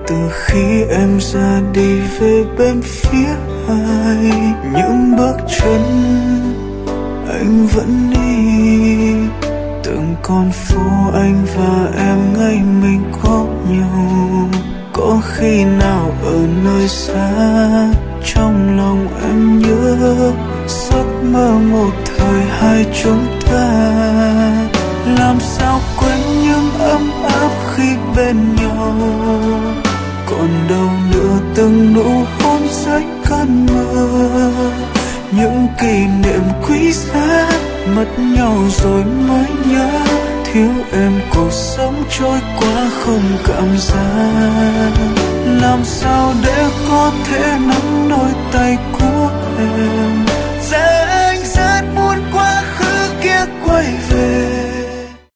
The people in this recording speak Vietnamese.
từ khi em ra đi về bên phía ai, những bước chân anh vẫn đi. Từng con phố anh và em ngày mình có nhau, có khi nào ở nơi xa trong lòng em nhớ giấc mơ một thời hai chúng ta. Làm sao quên những ấm áp khi bên nhau, còn đâu nữa từng nụ hôn dưới cơn mưa. Những kỷ niệm quý giá mất nhau rồi mới nhớ, thiếu em cuộc sống trôi qua không cảm giác. Làm sao để có thể nắm đôi tay của em,